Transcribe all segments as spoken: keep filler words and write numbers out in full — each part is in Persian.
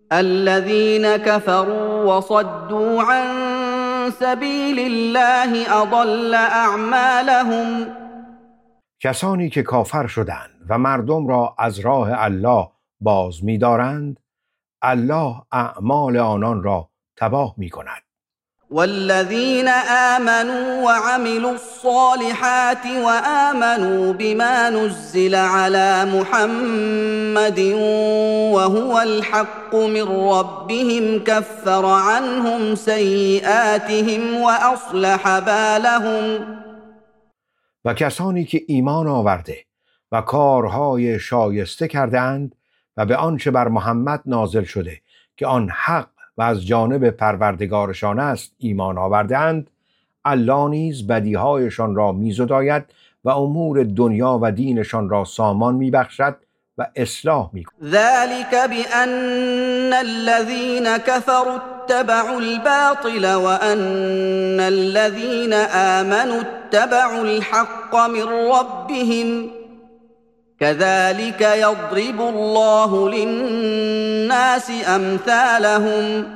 الذين كفروا وصدوا عن سبیل الله اضل اعمالهم. کسانی که کافر شدند و مردم را از راه الله باز می‌دارند، الله اعمال آنان را تباه می‌کند. والذين آمنوا وعملوا الصالحات وآمنوا بما نزل على محمد وهو الحق من ربهم كفر عنهم سيئاتهم وأصلح بالهم. و کسانی که ایمان آورده و کارهای شایسته کردند و به آنچه بر محمد نازل شده که آن حق و از جانب پروردگارشان است ایمان آوردند، الله نیز بدیهایشان را می‌زداید و امور دنیا و دینشان را سامان می‌بخشد و اصلاح می‌کند. ذلك بأن الذين كفروا اتبعوا الباطل وأن الذين آمنوا اتبعوا الحق من ربهم كذلك يضرب الله للناس امثالهم.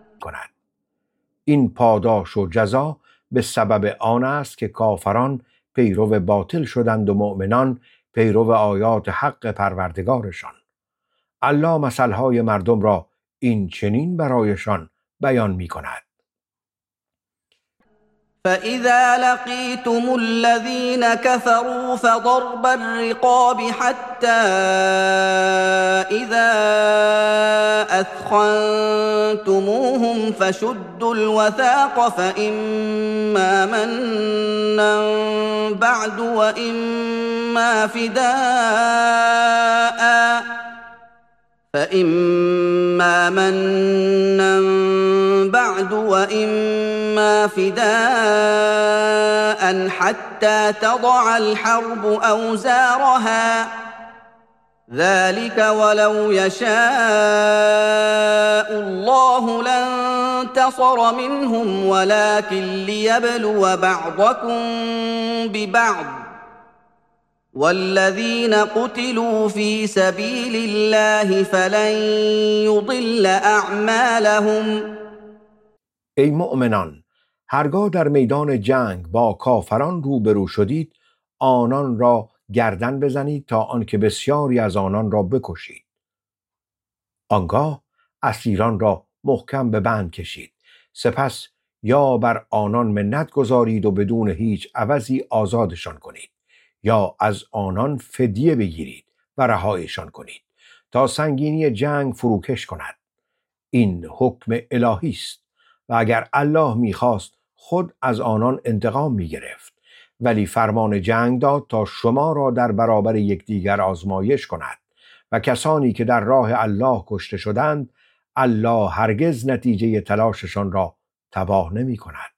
این پاداش و جزا به سبب آن است که کافران پیرو باطل شدند و مؤمنان پیرو آیات حق پروردگارشان. الله مثلهای مردم را این چنین برایشان بیان می کند. فإذا لقيتم الذين كفروا فضرب الرقاب حتى إذا أثخنتموهم فشدوا الوثاق فإما منا بعد وإما فداء فإما منا بعد وإما فداء حتى تضع الحرب أوزارها ذلك ولو يشاء الله لانتصر منهم ولكن ليبلو بعضكم ببعض والذين قتلوا في سبيل الله فلن يضل أعمالهم. ای مؤمنان، هرگاه در میدان جنگ با کافران روبرو شدید، آنان را گردن بزنید تا آنکه بسیاری از آنان را بکشید. آنگاه اسیران را محکم به بند کشید. سپس یا بر آنان منت گذارید و بدون هیچ عوضی آزادشان کنید، یا از آنان فدیه بگیرید و رهایشان کنید تا سنگینی جنگ فروکش کند. این حکم الهی است و اگر الله می‌خواست خود از آنان انتقام می‌گرفت، ولی فرمان جنگ داد تا شما را در برابر یکدیگر آزمایش کند و کسانی که در راه الله کشته شدند، الله هرگز نتیجه تلاششان را تباه نمی‌کند.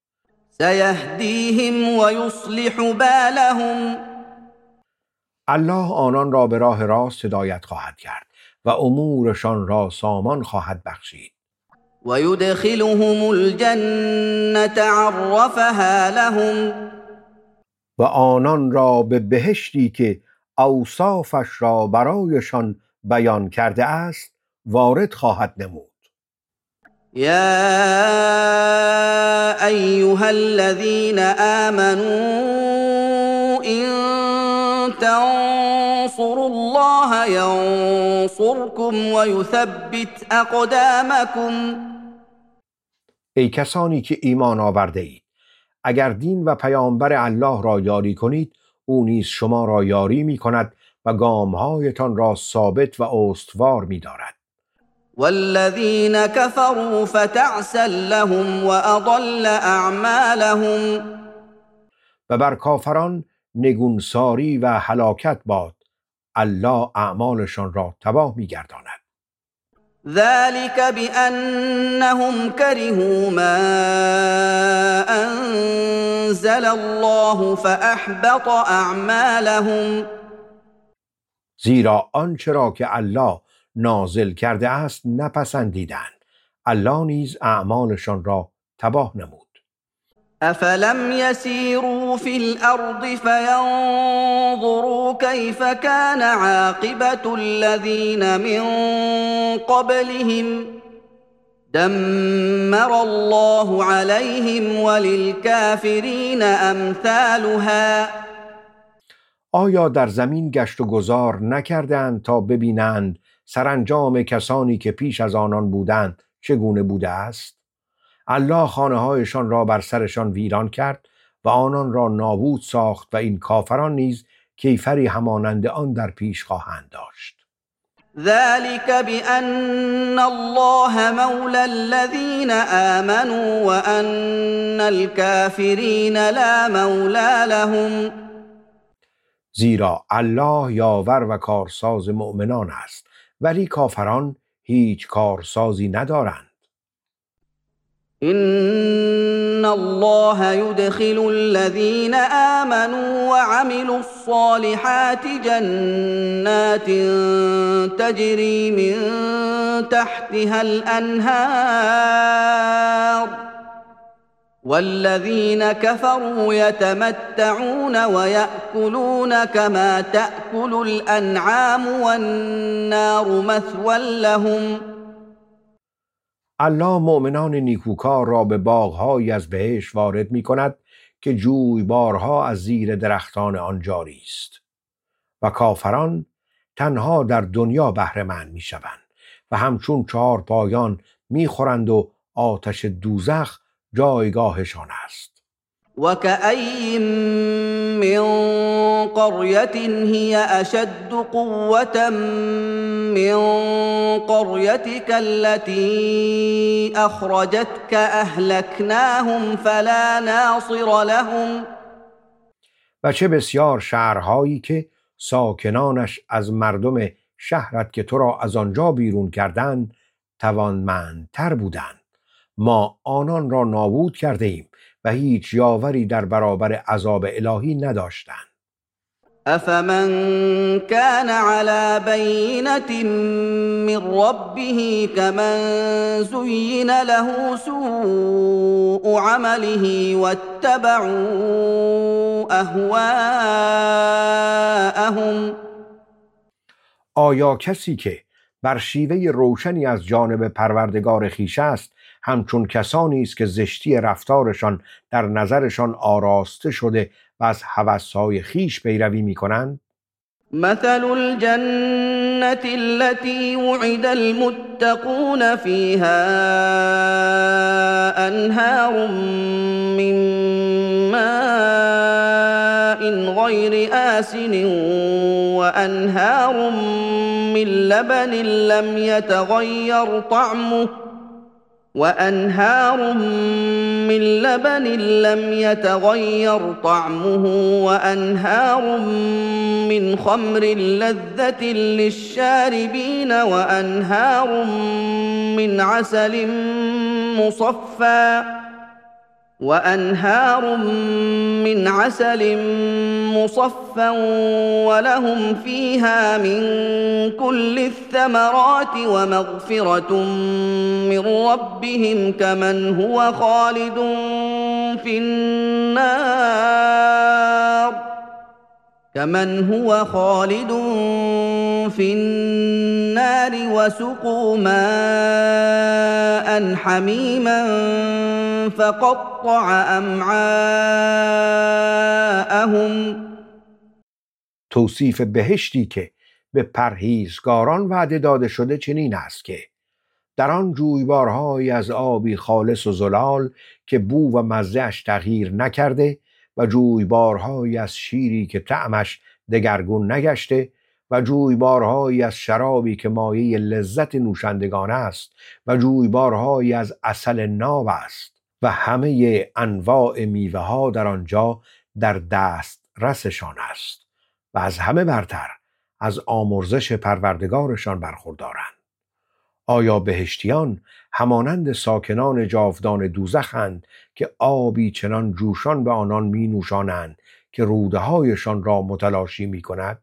سيهديهم ويصلح بالهم. الله آنان را به راه راست هدایت خواهد کرد و امورشان را سامان خواهد بخشید. ويدخلهم الجنة عرفها لهم. و آنان را به بهشتی که اوصافش را برایشان بیان کرده است وارد خواهد نمود. يا أيها الذين آمنوا إن تنصروا الله ينصركم ويثبت أقدامكم. ای کسانی که ایمان آورده اید، اگر دین و پیامبر الله را یاری کنید، او نیز شما را یاری می کند و گامهایتان را ثابت و استوار می دارد. والذين كفروا فتعسا لهم وأضل أعمالهم. و بر کافران نگونساری و هلاکت باد، الله اعمالشان را تباه می گرداند. ذلك بأنهم كرهوا ما أنزل الله فأحبط أعمالهم. زیرا آنچه را که الله نازل کرده است نپسندیدند، الله نیز اعمالشان را تباه نمود. افلم يسيروا في الارض فينظروا كيف كان عاقبه الذين من قبلهم دمر الله عليهم وللكافرین امثالها. آیا در زمین گشت و گذار نکردند تا ببینند سرانجام کسانی که پیش از آنان بودند چگونه بوده است؟ الله خانه‌هایشان را بر سرشان ویران کرد و آنان را نابود ساخت و این کافران نیز کیفری همانند آن در پیش خواهند داشت. ذلك بأن الله مولى الذين آمنوا وأن الكافرين لا مولى لهم. زیرا الله یاور و کارساز مؤمنان است ولی کافران هیچ کارسازی ندارند. إن الله يدخل الذين آمنوا وعملوا الصالحات جنات تجري من تحتها الأنهار والذين كفروا يتمتعون ويأكلون كما تأكل الأنعام والنار مثوى لهم. الله مؤمنان نیکوکار را به باغ‌هایی از بهشت وارد می‌کند که جویبارها از زیر درختان آن جاری است و کافران تنها در دنیا بهره مند می‌شوند و همچون چهار پایان می‌خورند و آتش دوزخ جایگاهشان است. وكأي من قرية هي أشد قوة من قريتك التي أخرجتك أهلكناهم فلا ناصر لهم. و چه بسیار شهرهایی که ساکنانش از مردم شهرت که تو را از آنجا بیرون کردند توانمندتر بودند. ما آنان را نابود کرده ایم و هیچ یاوری در برابر عذاب الهی نداشتند. افمن كان على بينة من ربه كمن زين له سوء عمله واتبعوا اهواءهم. آیا کسی که بر شیوه روشنی از جانب پروردگار خویش است همچون کسانی است که زشتی رفتارشان در نظرشان آراسته شده و از هوس‌های خویش پیروی می‌کنند؟ مثل الجنة التي وعد المتقون فيها أنهار من ماء غير آسن وأنهار من لبن لم يتغير طعمه وأنهار من لبن لم يتغير طعمه وأنهار من خمر لذة للشاربين وأنهار من عسل مصفى وأنهار من عسل مصفى ولهم فيها من كل الثمرات ومغفرة من ربهم كمن هو خالد في النار كمن هو خالد في النار وسقوا ماء حميما فقطع امعاءهم. توصیف بهشتی که به پرهیزگاران وعده داده شده چنین است که در آن جویبارهایی از آبی خالص و زلال که بو و مزه‌اش تغییر نکرده و جویبارهایی از شیری که طعمش دگرگون نگشته و جویبارهایی از شرابی که مایه لذت نوشندگان است و جویبارهایی از عسل ناب است و همه انواع میوه ها در آنجا در دست رسشان است و از همه برتر از آمرزش پروردگارشان برخوردارند. آیا بهشتیان همانند ساکنان جاودان دوزخند که آبی چنان جوشان به آنان می نوشانند که روده هایشان را متلاشی می کند؟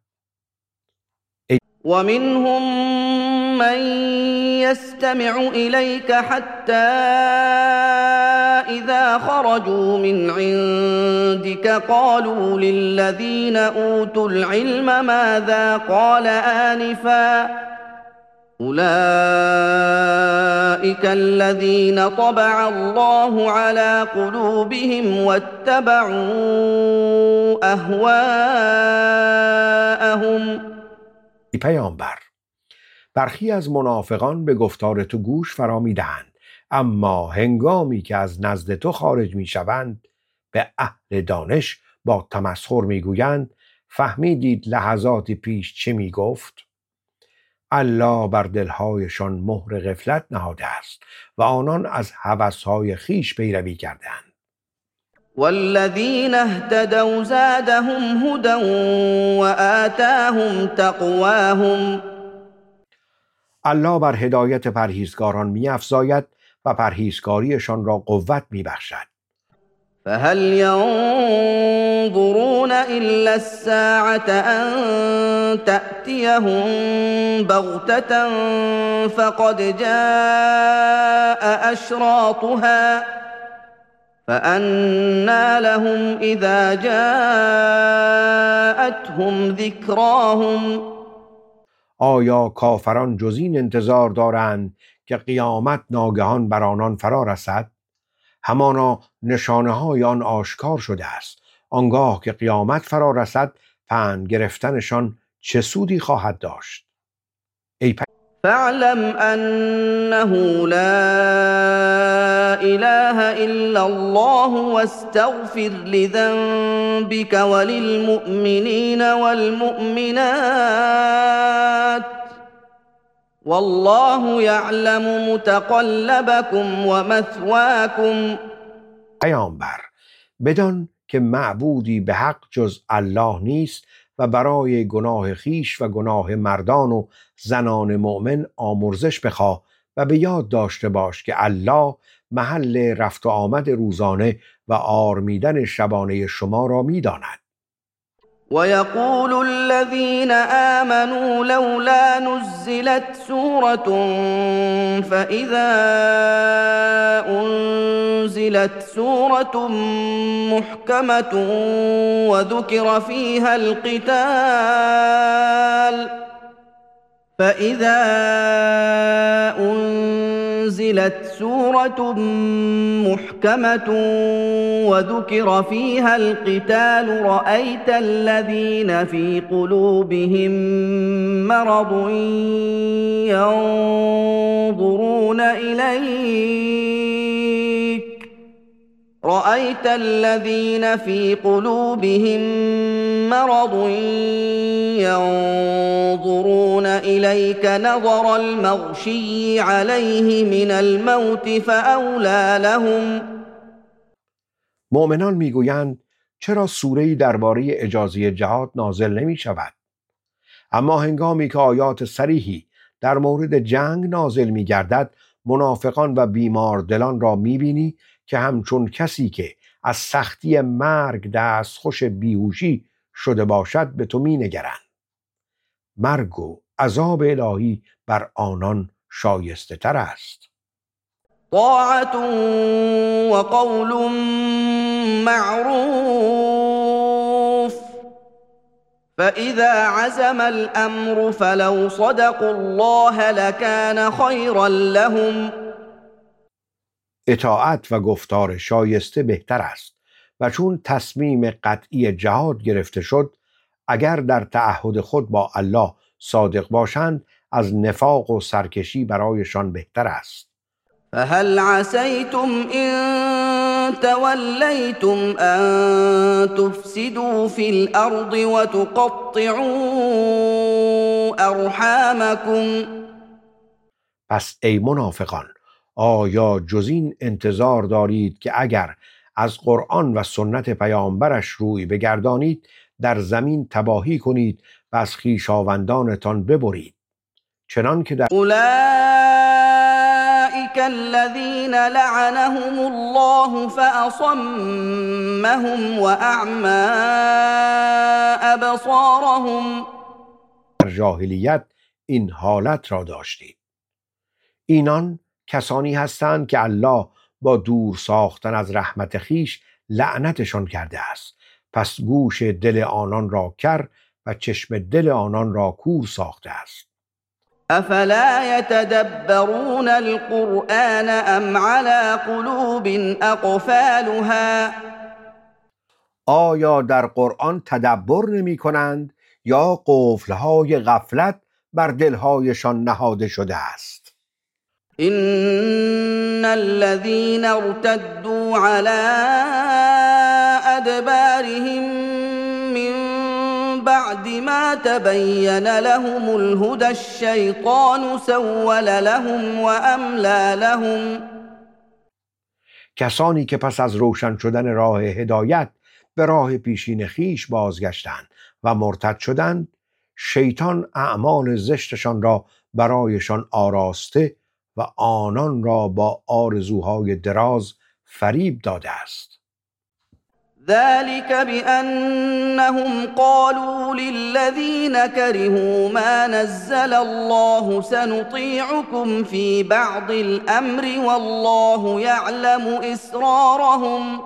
ومنهم من يستمع إليك حتى إذا خرجوا من عندك قالوا للذين أوتوا العلم ماذا قال آنفا أولئك الذين طبع الله على قلوبهم واتبعوا أهواءهم. ای پیامبر، برخی از منافقان به گفتار تو گوش فرا می‌دهند، اما هنگامی که از نزد تو خارج می‌شوند به اهل دانش با تمسخر می‌گویند فهمیدید لحظاتی پیش چه می‌گفت؟ الله بر دلهایشان مهر غفلت نهاده است و آنان از هوس‌های خیش پیروی کردند. والذين اهتدوا زادهم هدى وآتاهم تقواهم. الله بر هدایت پرهیزگاران می‌افزاید و پرهیزکاریشان را قوت می‌بخشد. فهل ينظرون إلا الساعة أن تأتيهم بغتة فقد جاء أشراطها فأنى لهم إذا جاءتهم ذكراهم. آیا کافران جز این انتظار دارند که قیامت ناگهان بر آنان فرا رسد؟ همانا نشانه های آن آشکار شده است. آنگاه که قیامت فرا رسد پند گرفتنشان چه سودی خواهد داشت؟ ای پ... فاعلم أنه لا إله إلا الله واستغفر لذنبك وللمؤمنين والمؤمنات والله يعلم متقلبكم ومثواكم. پیامبر، بدان که معبودی به حق جز الله نیست و برای گناه خیش و گناه مردان و زنان مؤمن آمرزش بخواه و به یاد داشته باش که الله محل رفت و آمد روزانه و آرمیدن شبانه شما را می‌داند. ويقول الذين آمنوا لولا نزلت سورة فإذا أنزلت سورة محكمة وذكر فيها القتال فإذا أنزلت سورة محكمة وذكر فيها القتال رأيت الذين في قلوبهم مرض ينظرون إليك رأيت الذين في قلوبهم مرض ينظرون إليك نظر المغشي عليه من الموت فأولى لهم. مؤمنان میگویند چرا سوره‌ای درباره اجازه جهاد نازل نمی شود؟ اما هنگامی که آیات صریحی در مورد جنگ نازل می گردد منافقان و بیمار دلان را می بینی که همچون کسی که از سختی مرگ دستخوش بیهوشی شده باشد به تو می نگرند. مرگ و عذاب الهی بر آنان شایسته تر است. طاعة وقول معروف فإذا عزم الأمر فلو صدقوا الله لكان خيرا لهم. اطاعت و گفتار شایسته بهتر است و چون تصمیم قطعی جهاد گرفته شد اگر در تعهد خود با الله صادق باشند از نفاق و سرکشی برایشان بهتر است. فهل عسیتم ان تولیتم ان تفسدوا فی الارض وتقطعوا ارحامکم. پس ای منافقان، آیا جز این انتظار دارید که اگر از قرآن و سنت پیامبرش روی بگردانید در زمین تباهی کنید و از خویشاوندانتان ببرید؟ چنان که در اولئک الذین لعنهم الله فاصمهم واعمی ابصارهم. در جاهلیت این حالت را داشتید. اینان کسانی هستند که الله با دور ساختن از رحمت خیش لعنتشان کرده است. پس گوش دل آنان را کر و چشم دل آنان را کور ساخته است. افلا يتدبرون القرآن ام على قلوب اقفالها آیا در قرآن تدبر نمی کنند یا قفلهای غفلت بر دلهایشان نهاده شده است؟ ان الذين ارتدوا على ادبارهم من بعد ما تبين لهم الهدى الشيطان سول لهم واملى لهم. کسانی که پس از روشن شدن راه هدایت به راه پیشین خیش بازگشتند و مرتد شدند، شیطان اعمال زشتشان را برایشان آراسته و آنان را با آرزوهای دراز فریب داده است. ذلك بأنهم قالوا للذين كرهوا ما نزل الله سنطيعكم في بعض الأمر والله يعلم إسرارهم.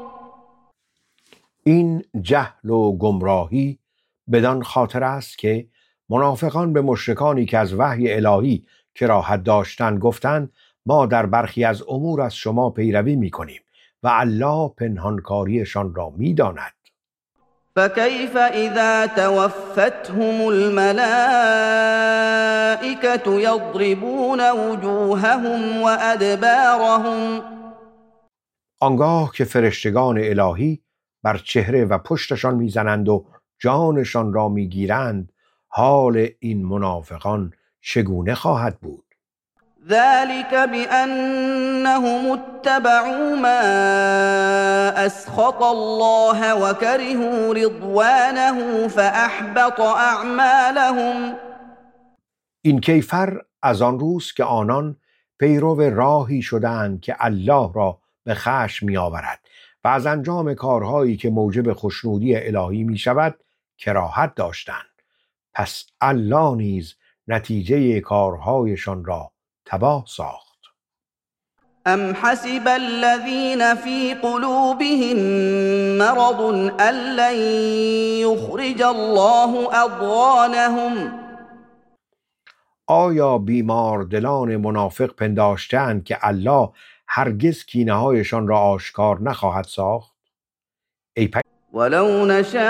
این جهل و گمراهی بدان خاطر است که منافقان به مشرکانی که از وحی الهی کراهت داشتند گفتند ما در برخی از امور از شما پیروی می‌کنیم و الله پنهانکاریشان را می‌داند. فكيف إذا توفتهم الملائكة يضربون وجوههم وأدبارهم. آنگاه که فرشتگان الهی بر چهره و پشتشان میزنند و جانشان را میگیرند، حال این منافقان چگونه خواهد بود؟ ذلك بأنهم اتبعوا ما أسخط الله وكرهوا رضوانه فأحبط أعمالهم. این کیفر از آن روز که آنان پیرو راهی شدند که الله را به خشم می آورد و از انجام کارهایی که موجب خشنودی الهی می شود کراهت داشتند، پس الله نیز نتیجه کارهایشان را تباه ساخت. ام حسب الذين في قلوبهم مرض ان لن يخرج الله اضغانهم. آیا بیمار دلان منافق پنداشتند که الله هرگز کینه هایشان را آشکار نخواهد ساخت؟ ای پی... ولو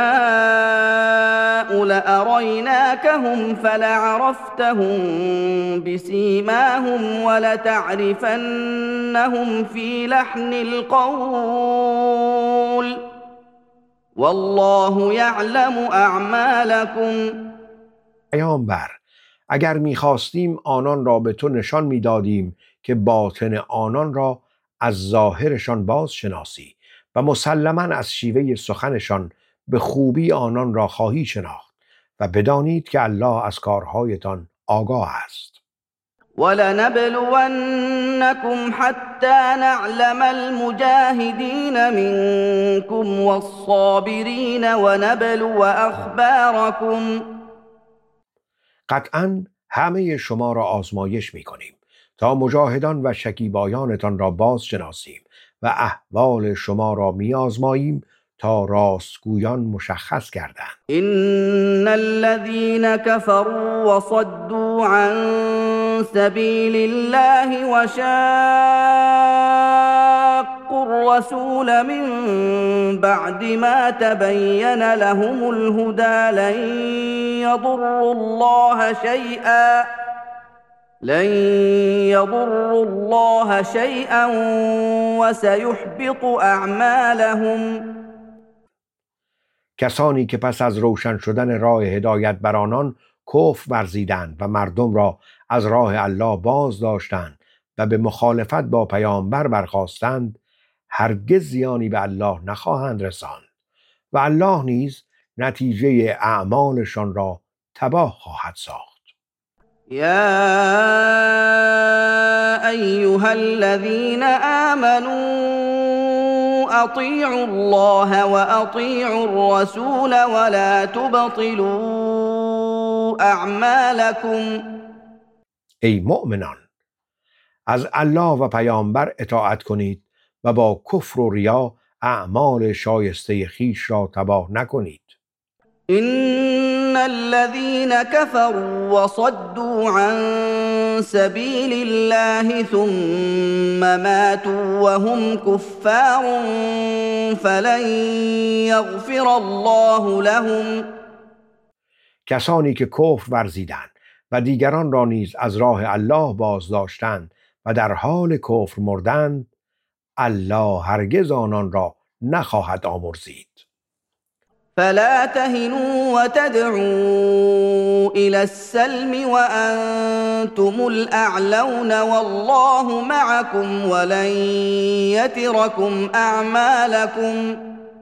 نشاء لأريناكهم فلعرفتهم بسيماهم ولتعرفنهم في لحن القول والله يعلم أعمالكم. پیامبر، اگر می‌خواستیم آنان را به تو نشان می‌دادیم که باطن آنان را از ظاهرشان باز شناسی و مسلماً از شیوه سخنشان به خوبی آنان را خواهی شناخت و بدانید که الله از کارهایتان آگاه است. ولنبلونكم حتى نعلم المجاهدين منكم والصابرين ونبلو أخباركم. قطعاً همه شما را آزمایش می‌کنیم تا مجاهدان و شکیبایانتان را باز شناسیم و احوال شما را می‌آزماییم تا راستگویان مشخص گردند. ان الذين كفروا وصدوا عن سبيل الله وشاقوا الرسول من بعد ما تبين لهم الهدى لن يضروا الله شيئا لن يضروا الله شيئا وسيحبط اعمالهم. کسانی که پس از روشن شدن راه هدایت بر آنان کفر ورزیدند و مردم را از راه الله باز داشتند و به مخالفت با پیامبر برخاستند، هرگز زیانی به الله نخواهند رساند و الله نیز نتیجه اعمالشان را تباه خواهد ساخت. يا أيها الذين آمنوا أطيعوا الله وأطيعوا الرسول ولا تبطلوا أعمالكم. ای مؤمنان، از الله و پیامبر اطاعت کنید و با کفر و ریا اعمال شایسته خیش را تباه نکنید. ان الذين كفروا وصدوا عن سبيل الله ثم ماتوا وهم كفار فلن يغفر الله لهم. کسانی که کفر ورزیدند و دیگران را نیز از راه الله بازداشتند و در حال کفر مردند، الله هرگز آنان را نخواهد آمرزید. فلا تهنوا وتدعوا إلى السلم وأنتم الأعلون والله معكم ولن يتركم أعمالكم.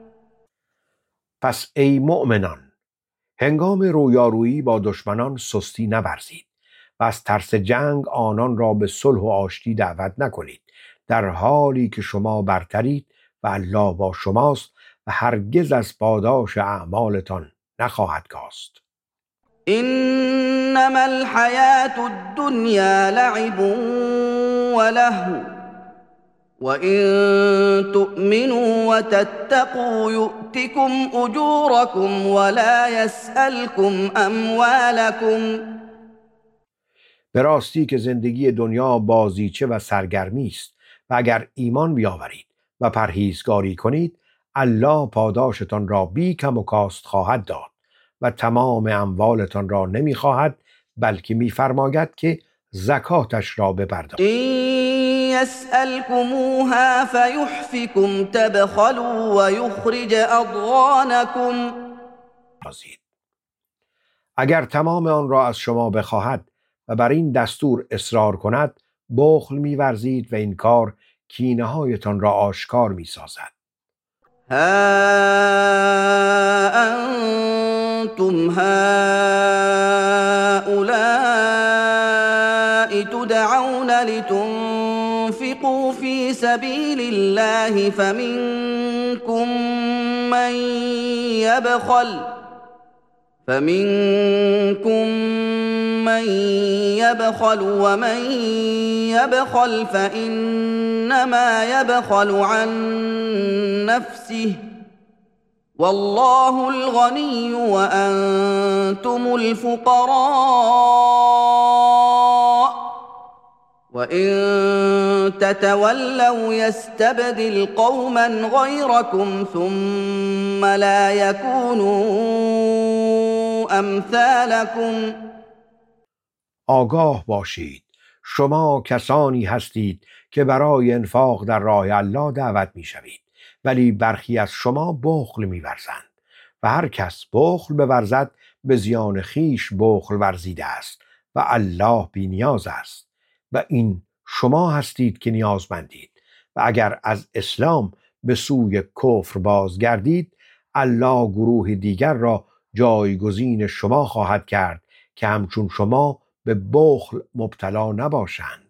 پس ای مؤمنان، هنگام رویارویی با دشمنان سستی نورزید و از ترس جنگ آنان را به صلح و آشتی دعوت نکنید، در حالی که شما برترید و الله با شماست و هرگز از پاداش اعمالتان نخواهد کاست. انما الحیاة الدنیا لعب ولهو وإن تؤمنوا وتتقوا يؤتكم أجوركم ولا يسألكم أموالكم. به راستی که زندگی دنیا بازیچه و سرگرمی است و اگر ایمان بیاورید و پرهیزگاری کنید، الله پاداشتان را بی کم و کاست خواهد داد و تمام اموالتان را نمی خواهد، بلکه می فرماید که زکاتش را بپردازید. إن يسألكموها فيحفكم تبخلوا ويخرج أضغانكم. اگر تمام آن را از شما بخواهد و بر این دستور اصرار کند، بخل می ورزید و این کار کینه هایتان را آشکار می سازد. ها أنتم هؤلاء تدعون لتنفقوا في سبيل الله فمنكم من يبخل فمنكم من يبخل ومن يبخل فإنما يبخل عن نفسه والله الغني وأنتم الفقراء وإن تتولوا يستبدل قوما غيركم ثم لا يكونوا أمثالكم. آگاه باشید، شما کسانی هستید که برای انفاق در راه الله دعوت می شوید، ولی برخی از شما بخل می ورزند و هر کس بخل بورزد به زیان خیش بخل ورزیده است و الله بی نیاز است و این شما هستید که نیازمندید و اگر از اسلام به سوی کفر بازگردید، الله گروه دیگر را جایگزین شما خواهد کرد که همچون شما به بخل مبتلا نباشند.